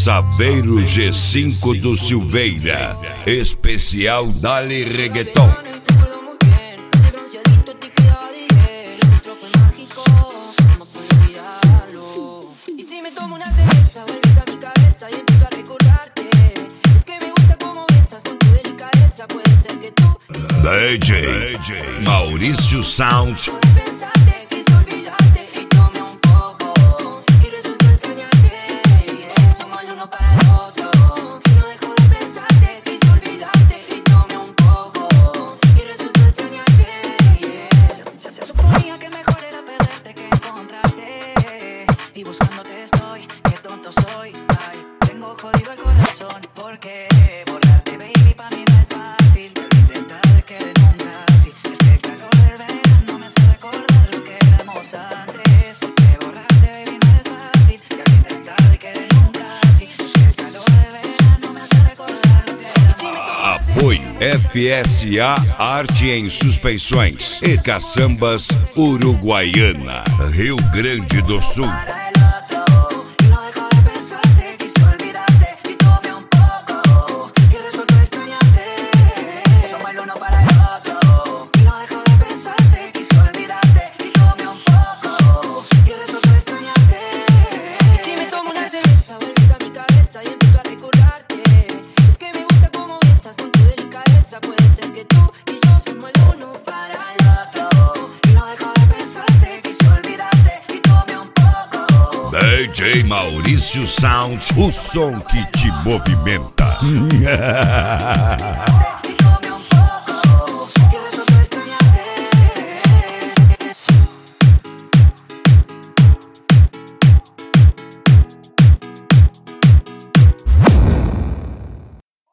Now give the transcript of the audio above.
Saveiro G5 do Silveira, especial Dali Reggaeton. DJ Maurício Sound. Apoio FSA Arte em Suspensões e Caçambas Uruguaiana, Rio Grande do Sul. DJ Maurício Sound, o som que te movimenta.